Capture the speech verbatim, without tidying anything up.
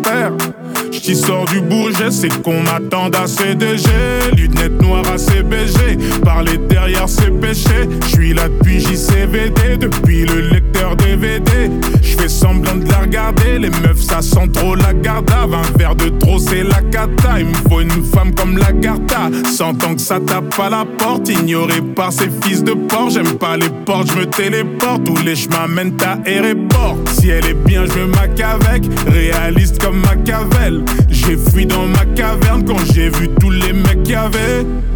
faire. J't'y sors du Bourget, c'est qu'on m'attend à C D G. Lunettes noires à C B G, parler derrière c'est péché. J'suis là depuis J C V D, depuis le lecteur D V D. J'fais semblant de la regarder, les meufs ça sent trop la gardave. Un verre de trop c'est la cata, il me faut une femme comme la Garta. Sentant que ça tape à la porte, ignoré par ces fils de porc. J'aime pas les portes, j'me téléporte, tous les chemins mènent à aéroport. Si elle est bien, j'me mac avec, réaliste comme Machiavel. J'ai fui dans ma caverne quand j'ai vu tous les mecs qu'il y avait.